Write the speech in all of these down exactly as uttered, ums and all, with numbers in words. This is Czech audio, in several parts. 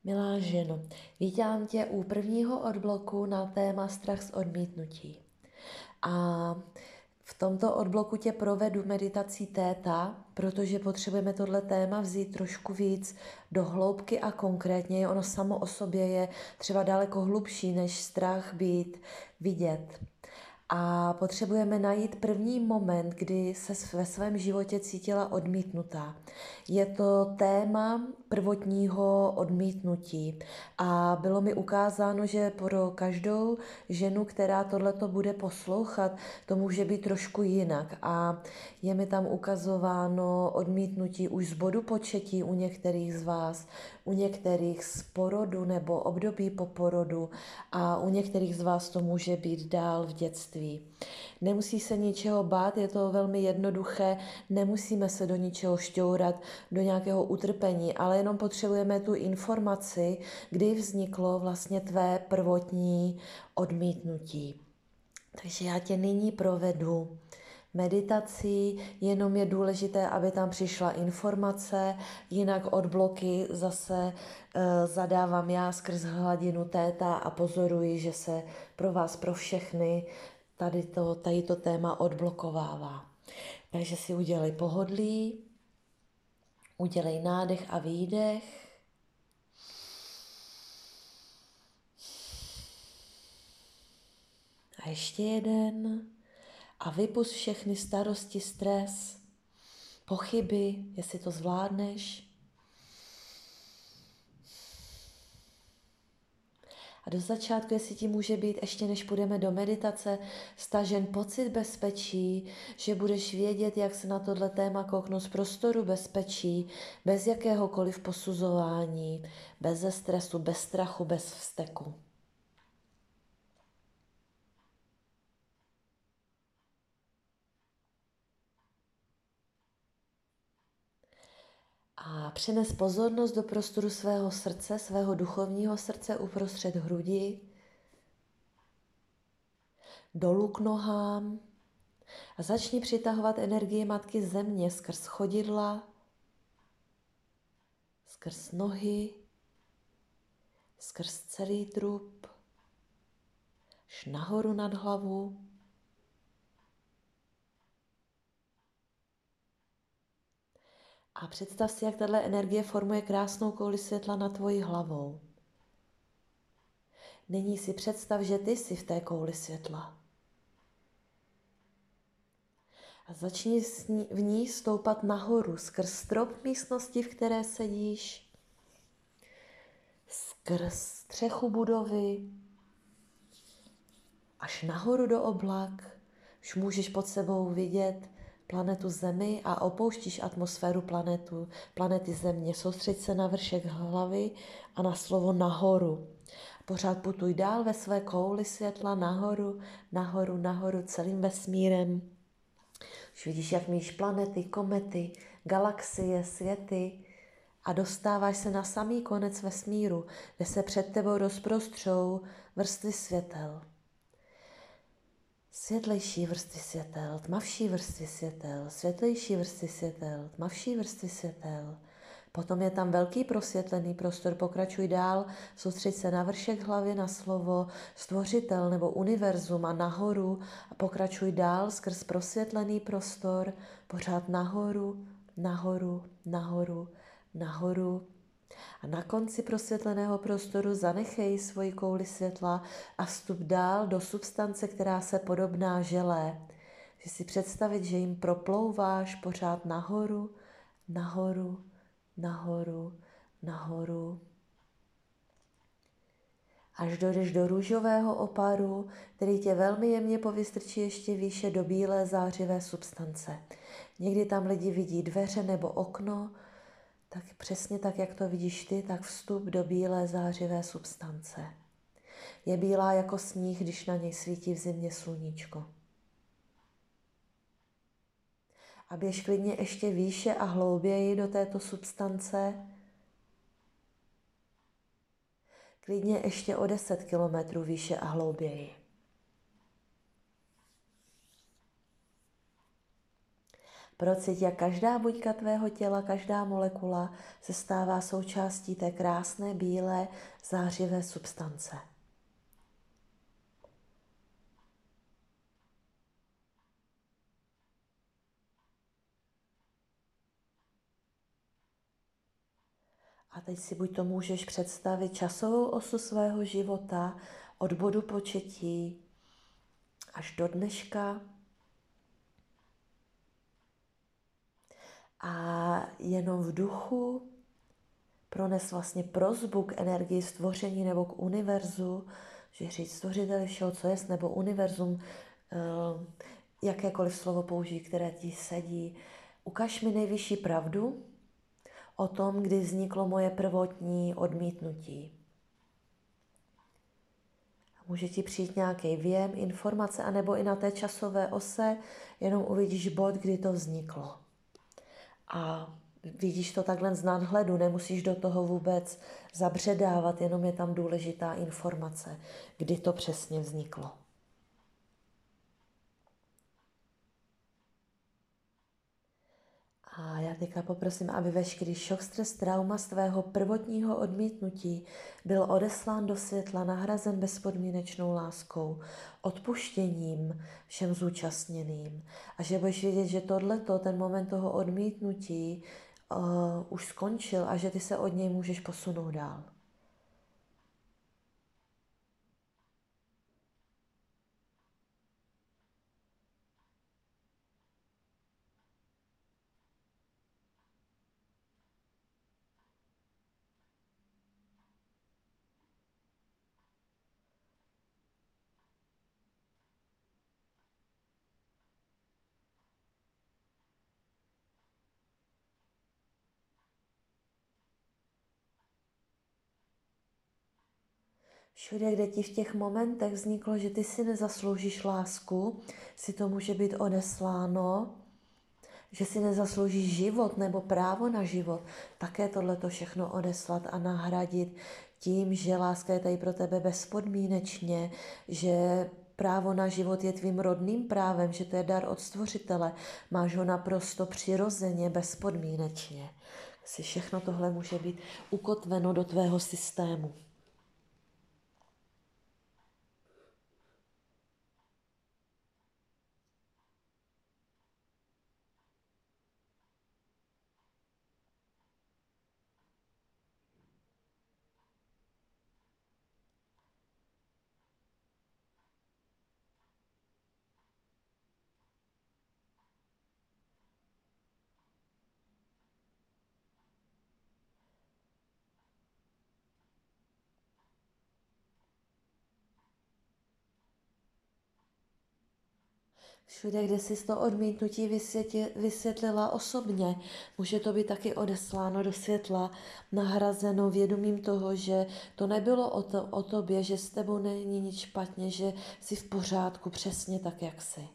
Milá ženo, vítám tě u prvního odbloku na téma strach z odmítnutí. A v tomto odbloku tě provedu meditací téta, protože potřebujeme tohle téma vzít trošku víc do hloubky a konkrétně. Ono samo o sobě je třeba daleko hlubší než strach být vidět. A potřebujeme najít první moment, kdy se ve svém životě cítila odmítnutá. Je to téma prvotního odmítnutí a bylo mi ukázáno, že pro každou ženu, která tohleto bude poslouchat, to může být trošku jinak. A je mi tam ukazováno odmítnutí už z bodu početí u některých z vás, u některých z porodu nebo období po porodu a u některých z vás to může být dál v dětství. Nemusí se ničeho bát, je to velmi jednoduché, nemusíme se do ničeho šťourat, do nějakého utrpení, ale jenom potřebujeme tu informaci, kdy vzniklo vlastně tvé prvotní odmítnutí. Takže já tě nyní provedu meditací, jenom je důležité, aby tam přišla informace, jinak odbloky zase e, zadávám já skrz hladinu téta a pozoruji, že se pro vás, pro všechny tady to, tady to téma odblokovává. Takže si udělej pohodlí, udělej nádech a výdech. A ještě jeden. A vypusť všechny starosti, stres, pochyby, jestli to zvládneš. A do začátku, jestli ti může být, ještě než půjdeme do meditace, stažen pocit bezpečí, že budeš vědět, jak se na tohle téma kouknout z prostoru bezpečí, bez jakéhokoliv posuzování, bez stresu, bez strachu, bez vzteku. A přenes pozornost do prostoru svého srdce, svého duchovního srdce uprostřed hrudi, dolů k nohám a začni přitahovat energii Matky Země skrz chodidla, skrz nohy, skrz celý trup, až nahoru nad hlavu. A představ si, jak tato energie formuje krásnou kouli světla nad tvojí hlavou. Nyní si představ, že ty jsi v té kouli světla. A začni v ní stoupat nahoru, skrz strop místnosti, v které sedíš, skrz střechu budovy, až nahoru do oblak. Už můžeš pod sebou vidět planetu Zemi a opouštíš atmosféru planetu, planety Země. Soustřeď se na vršek hlavy a na slovo nahoru. Pořád putuj dál ve své kouli světla nahoru, nahoru, nahoru celým vesmírem. Už vidíš, jak míš planety, komety, galaxie, světy a dostáváš se na samý konec vesmíru, kde se před tebou rozprostřou vrstvy světel. Světlejší vrstvy světel, tmavší vrstvy světel, světlejší vrstvy světel, tmavší vrstvy světel. Potom je tam velký prosvětlený prostor, pokračuj dál, soustřeď se na vršek hlavy, na slovo stvořitel nebo univerzum a nahoru a pokračuj dál skrz prosvětlený prostor, pořád nahoru, nahoru, nahoru, nahoru. A na konci prosvětleného prostoru zanechej svoji kouli světla a vstup dál do substance, která se podobná želé. Že si představit, že jim proplouváš pořád nahoru, nahoru, nahoru, nahoru. Až dojdeš do růžového oparu, který tě velmi jemně povystrčí ještě výše do bílé zářivé substance. Někdy tam lidi vidí dveře nebo okno, tak přesně tak, jak to vidíš ty, tak vstup do bílé zářivé substance. Je bílá jako sníh, když na něj svítí v zimě sluníčko. A běž klidně ještě výše a hlouběji do této substance. Klidně ještě o deset kilometrů výše a hlouběji. Procít, jak každá buňka tvého těla, každá molekula se stává součástí té krásné, bílé, zářivé substance. A teď si buď to můžeš představit časovou osu svého života od bodu početí až do dneška a jenom v duchu prones vlastně prosbu k energii stvoření nebo k univerzu, že říct stvořiteli všeho, co jest, nebo univerzum, jakékoliv slovo použij, které ti sedí. Ukaž mi nejvyšší pravdu o tom, kdy vzniklo moje prvotní odmítnutí. Může ti přijít nějaký věm, informace, anebo i na té časové ose jenom uvidíš bod, kdy to vzniklo. A vidíš to takhle z nadhledu, nemusíš do toho vůbec zabředávat, jenom je tam důležitá informace, kdy to přesně vzniklo. A já teďka poprosím, aby veškerý šok, stres, trauma z tvého prvotního odmítnutí byl odeslán do světla, nahrazen bezpodmínečnou láskou, odpuštěním všem zúčastněným. A že budeš vědět, že tohleto, ten moment toho odmítnutí uh, už skončil a že ty se od něj můžeš posunout dál. Všude, kde ti v těch momentech vzniklo, že ty si nezasloužíš lásku, si to může být odesláno, že si nezasloužíš život nebo právo na život, také tohleto všechno odeslat a nahradit tím, že láska je tady pro tebe bezpodmínečně, že právo na život je tvým rodným právem, že to je dar od Stvořitele, máš ho naprosto přirozeně, bezpodmínečně. Si všechno tohle může být ukotveno do tvého systému. Všude, kde jsi to odmítnutí vysvětlila osobně, může to být taky odesláno do světla, nahrazeno vědomím toho, že to nebylo o, to, o tobě, že s tebou není nic špatně, že jsi v pořádku přesně tak, jak jsi.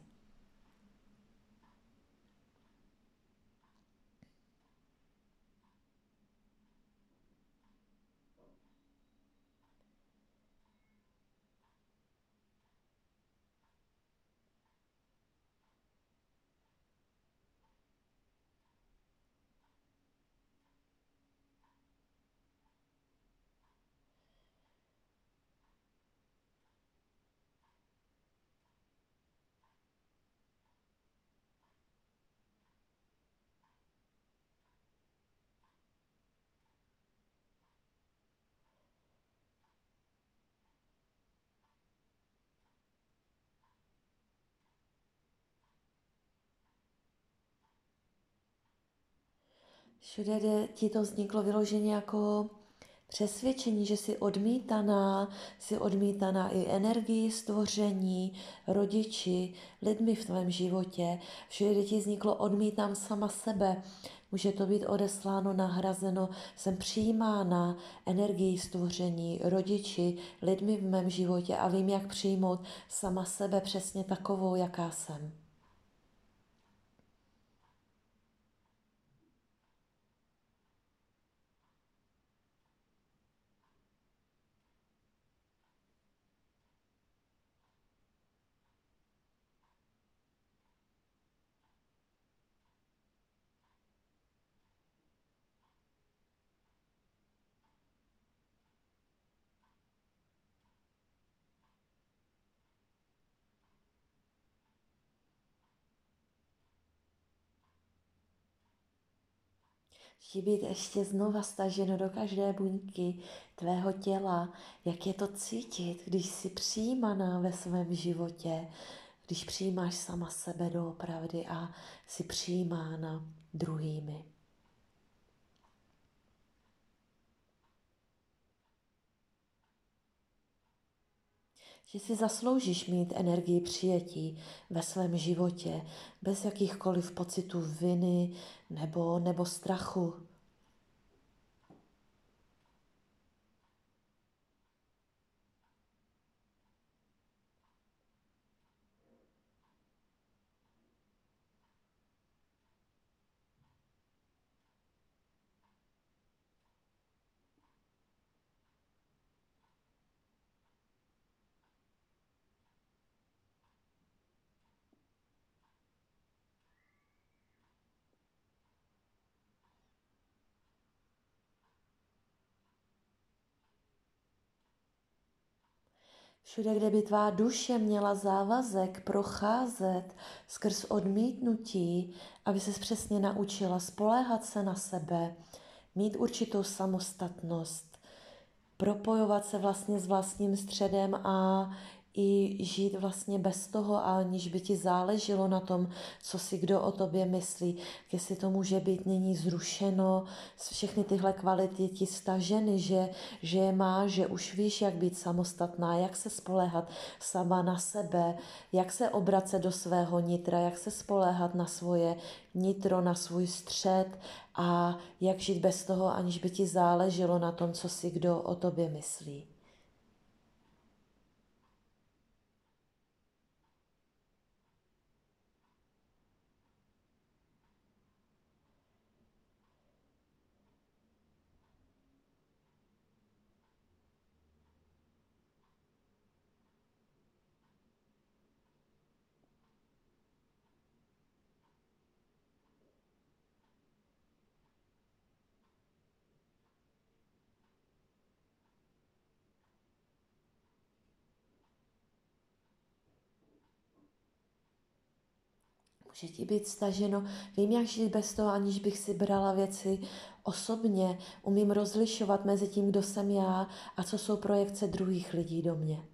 Všude, kde ti to vzniklo vyloženě jako přesvědčení, že jsi odmítaná, jsi odmítaná i energii stvoření, rodiči, lidmi v tvém životě. Všude, kde ti vzniklo odmítám sama sebe, může to být odesláno, nahrazeno, jsem přijímána energií stvoření, rodiči, lidmi v mém životě a vím, jak přijmout sama sebe přesně takovou, jaká jsem. Může být ještě znova staženo do každé buňky tvého těla, jak je to cítit, když jsi přijímaná ve svém životě, když přijímáš sama sebe doopravdy a jsi přijímána druhými. Že si zasloužíš mít energii přijetí ve svém životě, bez jakýchkoliv pocitů viny nebo, nebo strachu. Všude, kde by tvá duše měla závazek procházet skrz odmítnutí, aby ses přesně naučila spoléhat se na sebe, mít určitou samostatnost, propojovat se vlastně s vlastním středem a i žít vlastně bez toho, aniž by ti záleželo na tom, co si kdo o tobě myslí, jestli to může být nyní zrušeno, všechny tyhle kvality ti staženy, že, že je má, že už víš, jak být samostatná, jak se spoléhat sama na sebe, jak se obracet do svého nitra, jak se spoléhat na svoje nitro, na svůj střed a jak žít bez toho, aniž by ti záleželo na tom, co si kdo o tobě myslí. Může ti být staženo, vím, jak žít bez toho, aniž bych si brala věci osobně, umím rozlišovat mezi tím, kdo jsem já a co jsou projekce druhých lidí do mě.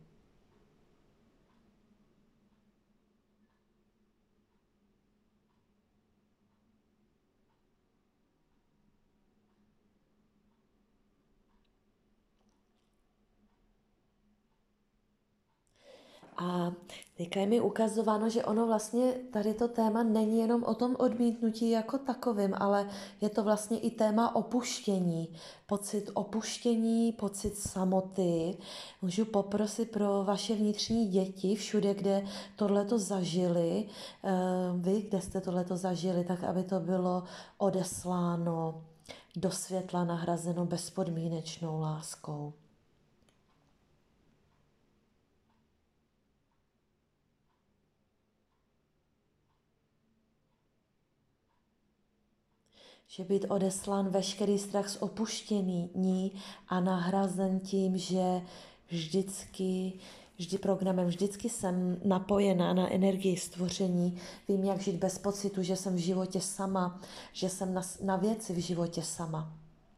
A teďka je mi ukazováno, že ono vlastně tady to téma není jenom o tom odmítnutí jako takovým, ale je to vlastně i téma opuštění. Pocit opuštění, pocit samoty. Můžu poprosit pro vaše vnitřní děti, všude, kde tohleto zažili, vy, kde jste tohleto zažili, tak aby to bylo odesláno do světla, nahrazeno bezpodmínečnou láskou. Že být odeslán veškerý strach z opuštění a nahrazen tím, že vždycky, vždy programem, vždycky jsem napojená na energii stvoření. Vím, jak žít bez pocitu, že jsem v životě sama, že jsem na, na věci v životě sama.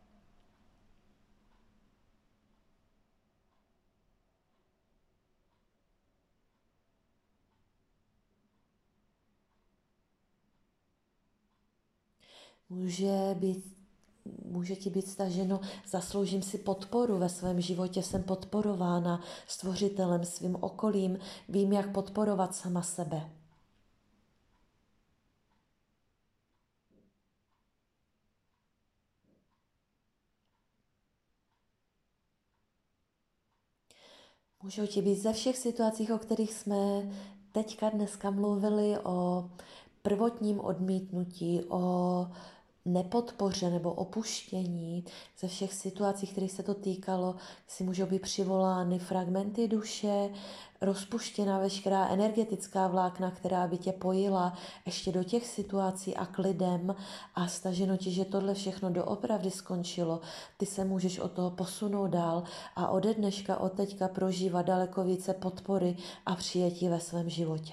Může být Může ti být staženo, zasloužím si podporu ve svém životě, jsem podporována stvořitelem, svým okolím, vím, jak podporovat sama sebe. Můžou ti být ze všech situacích, o kterých jsme teďka dneska mluvili, o prvotním odmítnutí, o nepodpoře nebo opuštění, ze všech situací, kterých se to týkalo, si můžou být přivolány fragmenty duše, rozpuštěná veškerá energetická vlákna, která by tě pojila ještě do těch situací a k lidem a staženo ti, že tohle všechno doopravdy skončilo. Ty se můžeš od toho posunout dál a ode dneška, od teďka prožívat daleko více podpory a přijetí ve svém životě.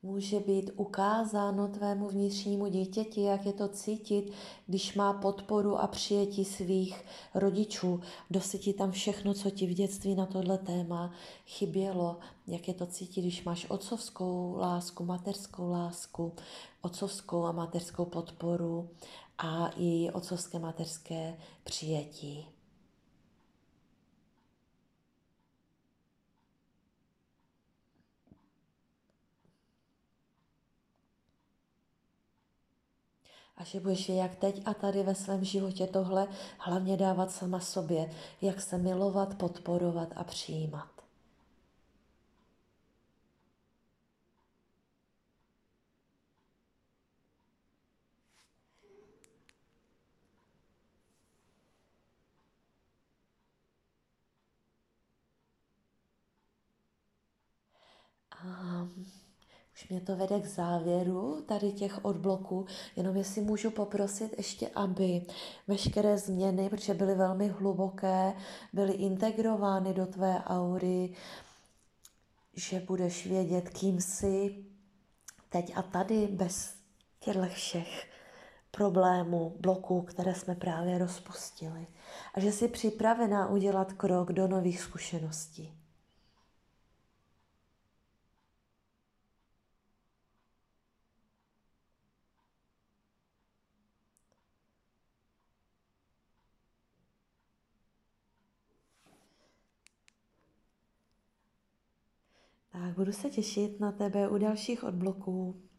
Může být ukázáno tvému vnitřnímu dítěti, jak je to cítit, když má podporu a přijetí svých rodičů. Dosti ti tam všechno, co ti v dětství na tohle téma chybělo. Jak je to cítit, když máš otcovskou lásku, mateřskou lásku, otcovskou a mateřskou podporu a i otcovské mateřské přijetí. A že budeš jak teď a tady ve svém životě tohle hlavně dávat sama sobě, jak se milovat, podporovat a přijímat. A už mě to vede k závěru tady těch odbloků, jenom jestli můžu poprosit ještě, aby veškeré změny, protože byly velmi hluboké, byly integrovány do tvé aury, že budeš vědět, kým jsi teď a tady bez těchto všech problémů, bloků, které jsme právě rozpustili. A že jsi připravená udělat krok do nových zkušeností. Tak budu se těšit na tebe u dalších odbloků.